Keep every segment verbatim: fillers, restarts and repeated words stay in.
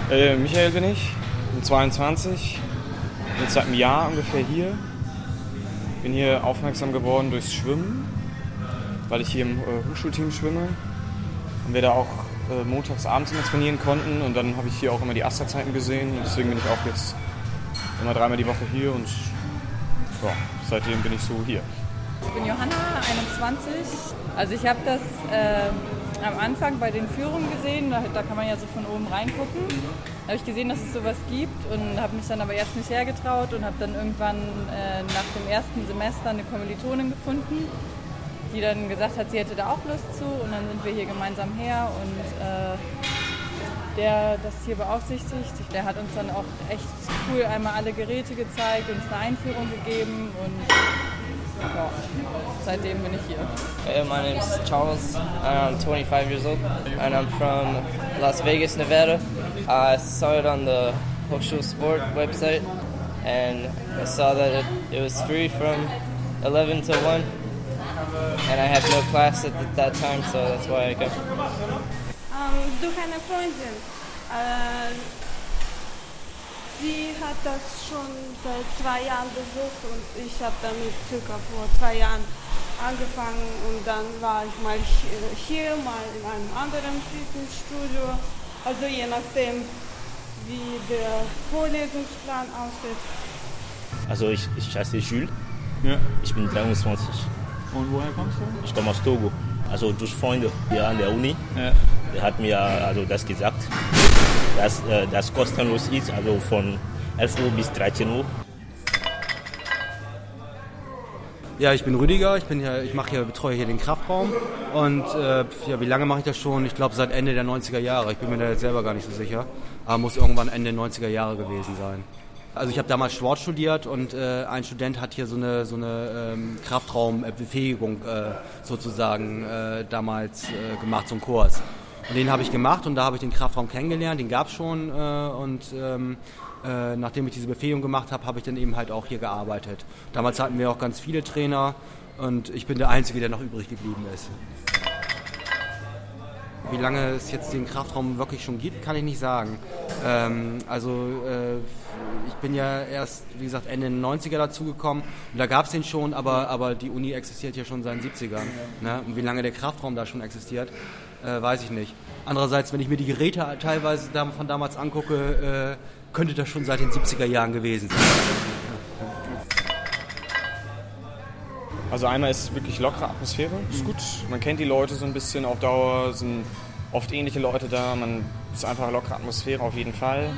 Äh, Michael bin ich, bin zweiundzwanzig, bin seit einem Jahr ungefähr hier. Bin hier aufmerksam geworden durchs Schwimmen, weil ich hier im äh, Hochschulteam schwimme. Und wir da auch äh, montags abends immer trainieren konnten. Und dann habe ich hier auch immer die Astra-Zeiten gesehen. Und deswegen bin ich auch jetzt immer dreimal die Woche hier. Und ja, seitdem bin ich so hier. Ich bin Johanna, einundzwanzig. Also ich habe das äh, am Anfang bei den Führungen gesehen, da, da kann man ja so von oben reingucken. Da habe ich gesehen, dass es sowas gibt und habe mich dann aber erst nicht hergetraut und habe dann irgendwann äh, nach dem ersten Semester eine Kommilitonin gefunden, die dann gesagt hat, sie hätte da auch Lust zu und dann sind wir hier gemeinsam her und äh, der das hier beaufsichtigt, der hat uns dann auch echt cool einmal alle Geräte gezeigt, uns eine Einführung gegeben und ja, seitdem bin ich hier. Hey, my name is Charles, and I'm twenty-five years old, and I'm from Las Vegas, Nevada. I saw it on the Hochschulsport website, and I saw that it, it was free from eleven to one, and I had no class at that time, so that's why I came. Um, durch eine Freundin. Äh, sie hat das schon seit zwei Jahren besucht und ich habe damit circa vor zwei Jahren angefangen und dann war ich mal hier, mal in einem anderen Fitnessstudio. Also je nachdem, wie der Vorlesungsplan aussieht. Also ich, ich heiße Jules, Ja. ich bin dreiundzwanzig. Und woher kommst du? Ich komme aus Togo. Also durch Freunde hier an der Uni. Ja. Der hat mir also das gesagt, dass äh, das kostenlos ist, also von elf Uhr bis dreizehn Uhr. Ja, ich bin Rüdiger, ich, bin hier, ich mache hier, betreue hier den Kraftraum und äh, ja, wie lange mache ich das schon? Ich glaube seit Ende der neunziger Jahre, ich bin mir da jetzt selber gar nicht so sicher, aber muss irgendwann Ende der neunziger Jahre gewesen sein. Also ich habe damals Sport studiert und äh, ein Student hat hier so eine, so eine ähm, Kraftraumbefähigung äh, sozusagen äh, damals äh, gemacht, so einen Kurs. Und den habe ich gemacht und da habe ich den Kraftraum kennengelernt, den gab es schon äh, und ähm, äh, nachdem ich diese Befähigung gemacht habe, habe ich dann eben halt auch hier gearbeitet. Damals hatten wir auch ganz viele Trainer und ich bin der Einzige, der noch übrig geblieben ist. Wie lange es jetzt den Kraftraum wirklich schon gibt, kann ich nicht sagen. Ähm, also äh, ich bin ja erst, wie gesagt, Ende der neunziger dazugekommen und da gab es den schon, aber, aber die Uni existiert ja schon seit den siebzigern. Ne? Und wie lange der Kraftraum da schon existiert, äh, weiß ich nicht. Andererseits, wenn ich mir die Geräte teilweise von damals angucke, äh, könnte das schon seit den siebziger Jahren gewesen sein. Also einmal ist wirklich lockere Atmosphäre, ist gut. Man kennt die Leute so ein bisschen auf Dauer, sind oft ähnliche Leute da, man ist einfach eine lockere Atmosphäre auf jeden Fall.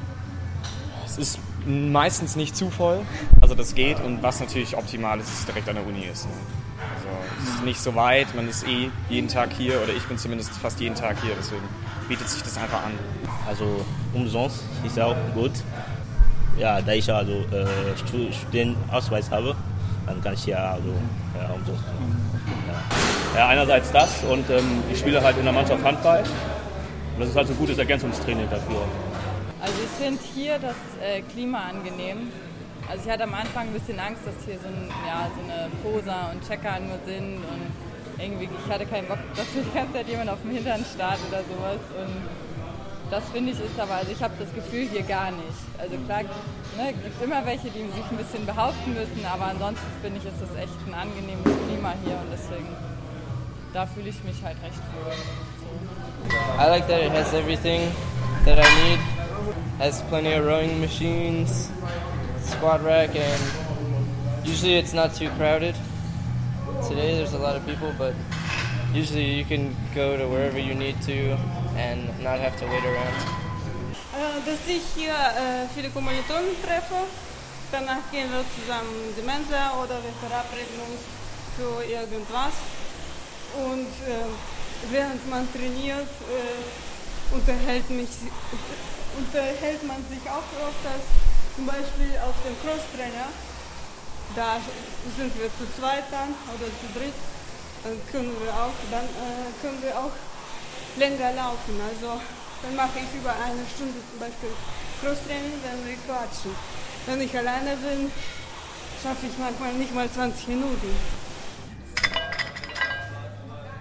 Es ist meistens nicht zu voll, also das geht und was natürlich optimal ist, ist direkt an der Uni ist. Also es ist nicht so weit, man ist eh jeden Tag hier oder ich bin zumindest fast jeden Tag hier, deswegen bietet sich das einfach an. Also umsonst ist auch gut. Ja, da ich also äh, Studentenausweis habe, dann kann ich ja also ja, umsonst. Ja. Ja, einerseits das und ähm, ich spiele halt in der Mannschaft Handball und das ist halt so ein gutes Ergänzungstraining dafür. Also ich finde hier das äh, Klima angenehm. Also ich hatte am Anfang ein bisschen Angst, dass hier so, ein, ja, so eine Poser und Checker nur sind und irgendwie, ich hatte keinen Bock, dass mir die ganze Zeit jemand auf dem Hintern starrt oder sowas und das finde ich ist aber, also ich habe das Gefühl hier gar nicht. Also klar, ne, gibt immer welche, die sich ein bisschen behaupten müssen, aber ansonsten finde ich, ist das echt ein angenehmes Klima hier und deswegen, da fühle ich mich halt recht wohl. So. I like that it has everything that I need. Has plenty of rowing machines, squat rack, and usually it's not too crowded. Today there's a lot of people, but usually you can go to wherever you need to and not have to wait around. Äh, dass ich hier äh, viele Kommilitonen treffe, danach gehen wir zusammen in die Mensa oder wir verabreden uns für irgendwas. Und äh, während man trainiert, äh, unterhält, mich, unterhält man sich auch öfters, zum Beispiel auf dem Crosstrainer. Da sind wir zu zweit dann oder zu dritt, dann können wir auch, dann, äh, können wir auch länger laufen. Also dann mache ich über eine Stunde zum Beispiel Crosstraining, wenn wir quatschen. Wenn ich alleine bin, schaffe ich manchmal nicht mal zwanzig Minuten.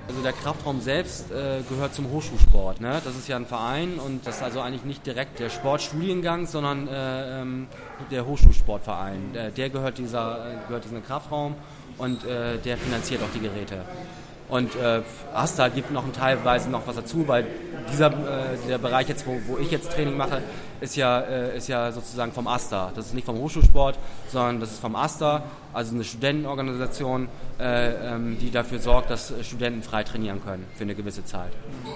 Also der Kraftraum selbst äh, gehört zum Hochschulsport. Ne? Das ist ja ein Verein und das ist also eigentlich nicht direkt der Sportstudiengang, sondern äh, ähm, der Hochschulsportverein. Der, der gehört, dieser, gehört diesem Kraftraum und äh, der finanziert auch die Geräte. Und äh, AStA gibt noch teilweise noch was dazu, weil dieser äh, der Bereich jetzt, wo, wo ich jetzt Training mache, ist ja, äh, ist ja sozusagen vom AStA. Das ist nicht vom Hochschulsport, sondern das ist vom AStA, also eine Studentenorganisation, äh, ähm, die dafür sorgt, dass Studenten frei trainieren können für eine gewisse Zeit.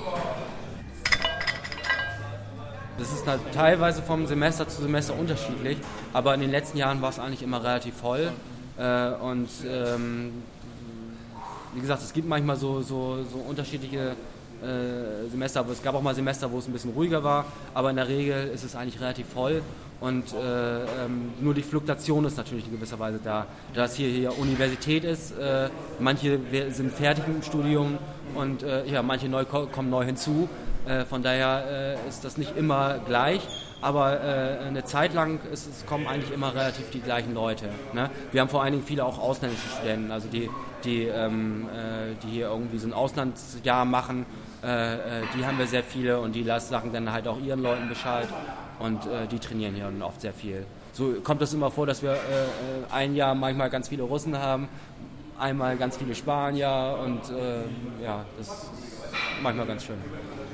Das ist halt teilweise vom Semester zu Semester unterschiedlich, aber in den letzten Jahren war es eigentlich immer relativ voll äh, und ähm, wie gesagt, es gibt manchmal so, so, so unterschiedliche äh, Semester, aber es gab auch mal Semester, wo es ein bisschen ruhiger war, aber in der Regel ist es eigentlich relativ voll und äh, ähm, nur die Fluktuation ist natürlich in gewisser Weise da. Da es hier, hier Universität ist, äh, manche sind fertig mit dem Studium und äh, ja, manche neu, kommen neu hinzu, äh, von daher äh, ist das nicht immer gleich. Aber äh, eine Zeit lang ist, es kommen eigentlich immer relativ die gleichen Leute. Ne? Wir haben vor allen Dingen viele auch ausländische Studenten, also die, die, ähm, äh, die hier irgendwie so ein Auslandsjahr machen. Äh, äh, die haben wir sehr viele und die sagen dann halt auch ihren Leuten Bescheid und äh, die trainieren hier oft sehr viel. So kommt es immer vor, dass wir äh, ein Jahr manchmal ganz viele Russen haben, einmal ganz viele Spanier und äh, ja, das ist manchmal ganz schön.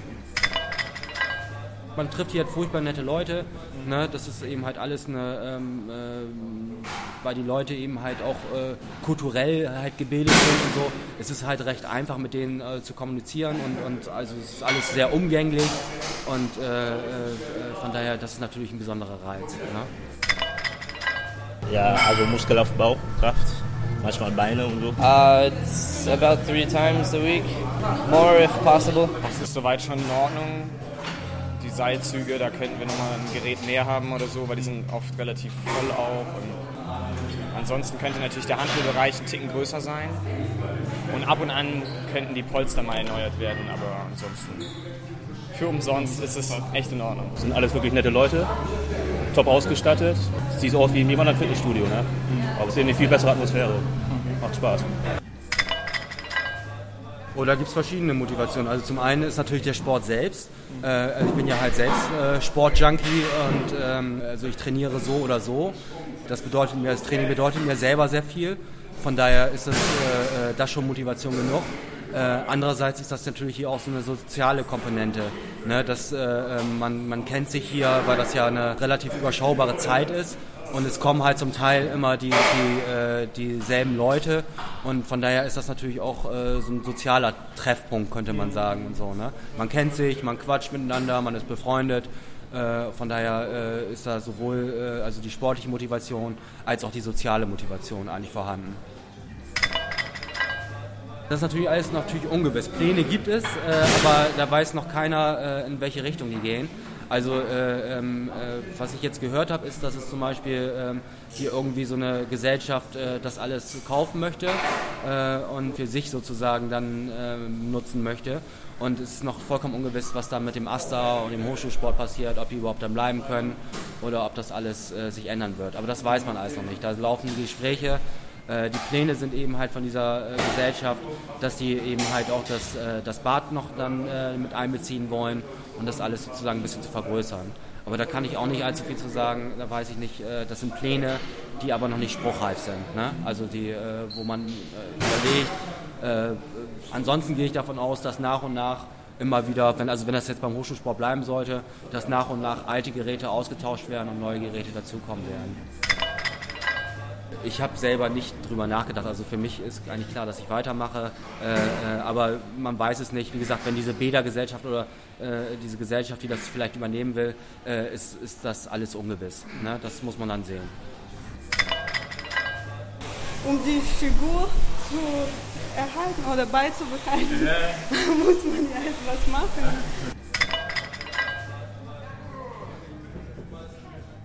Man trifft hier halt furchtbar nette Leute, ne? Das ist eben halt alles eine, ähm, äh, weil die Leute eben halt auch äh, kulturell halt gebildet sind und so. Es ist halt recht einfach mit denen äh, zu kommunizieren und, und also es ist alles sehr umgänglich und äh, äh, von daher, das ist natürlich ein besonderer Reiz. Ne? Ja, also Muskelaufbau, Kraft, manchmal Beine und so. Uh, it's about three times a week, more if possible. Das ist soweit schon in Ordnung. Die Seilzüge, da könnten wir nochmal ein Gerät mehr haben oder so, weil die sind oft relativ voll auch. Und ansonsten könnte natürlich der Hantelbereich ein Ticken größer sein. Und ab und an könnten die Polster mal erneuert werden, aber ansonsten für umsonst ist es echt in Ordnung. Das sind alles wirklich nette Leute, top ausgestattet. Es sieht so aus wie in jedem anderen Fitnessstudio, ne? Aber es ist eine viel bessere Atmosphäre. Macht Spaß. Oh, da gibt es verschiedene Motivationen. Also zum einen ist natürlich der Sport selbst. Äh, also ich bin ja halt selbst äh, Sportjunkie und ähm, also ich trainiere so oder so. Das bedeutet mir, das Training bedeutet mir selber sehr viel. Von daher ist das, äh, das schon Motivation genug. Äh, andererseits ist das natürlich hier auch so eine soziale Komponente. Ne? Das, äh, man, man kennt sich hier, weil das ja eine relativ überschaubare Zeit ist. Und es kommen halt zum Teil immer die, die, äh, dieselben Leute und von daher ist das natürlich auch äh, so ein sozialer Treffpunkt, könnte man sagen. Und so, ne? Man kennt sich, man quatscht miteinander, man ist befreundet. Äh, von daher äh, ist da sowohl äh, also die sportliche Motivation als auch die soziale Motivation eigentlich vorhanden. Das ist natürlich alles natürlich ungewiss. Pläne gibt es, äh, aber da weiß noch keiner, äh, in welche Richtung die gehen. Also äh, ähm, äh, was ich jetzt gehört habe, ist, dass es zum Beispiel ähm, hier irgendwie so eine Gesellschaft äh, das alles kaufen möchte äh, und für sich sozusagen dann äh, nutzen möchte. Und es ist noch vollkommen ungewiss, was da mit dem AStA und dem Hochschulsport passiert, ob die überhaupt dann bleiben können oder ob das alles äh, sich ändern wird. Aber das weiß man alles noch nicht. Da laufen die Gespräche. Äh, die Pläne sind eben halt von dieser äh, Gesellschaft, dass die eben halt auch das, äh, das Bad noch dann äh, mit einbeziehen wollen und das alles sozusagen ein bisschen zu vergrößern. Aber da kann ich auch nicht allzu viel zu sagen, da weiß ich nicht, äh, das sind Pläne, die aber noch nicht spruchreif sind. Ne? Also die, äh, wo man äh, überlegt. Äh, ansonsten gehe ich davon aus, dass nach und nach immer wieder, wenn, also wenn das jetzt beim Hochschulsport bleiben sollte, dass nach und nach alte Geräte ausgetauscht werden und neue Geräte dazukommen werden. Ich habe selber nicht drüber nachgedacht, also für mich ist eigentlich klar, dass ich weitermache, äh, äh, aber man weiß es nicht. Wie gesagt, wenn diese Bädergesellschaft oder äh, diese Gesellschaft, die das vielleicht übernehmen will, äh, ist, ist das alles ungewiss. Ne? Das muss man dann sehen. Um die Figur zu erhalten oder beizubehalten, muss man ja etwas machen.